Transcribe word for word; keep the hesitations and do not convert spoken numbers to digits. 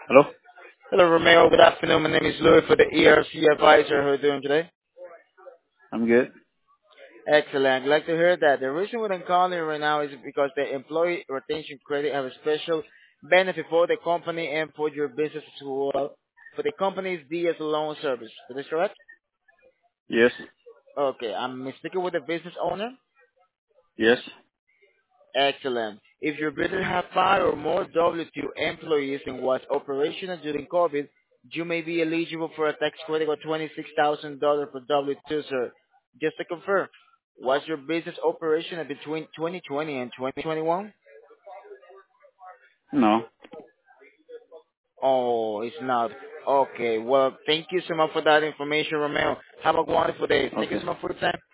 Hello? Hello, Romeo. Good afternoon. My name is Louis for the E R C Advisor. How are you doing today? I'm good. Excellent. I'd like to hear that. The reason why I'm calling you right now is because the employee retention credit have a special benefit for the company and for your business as well. For the company's D S loan service. Is this correct? Yes. Okay. I'm speaking with the business owner. Yes. Excellent. If your business have five or more W two employees and was operational during COVID, you may be eligible for a tax credit of twenty-six thousand dollars per W two, sir. Just to confirm, was your business operational between twenty twenty and twenty twenty-one? No. Oh, it's not. Okay, well, thank you so much for that information, Romeo. Have a wonderful day. Thank you Okay. so much for your time.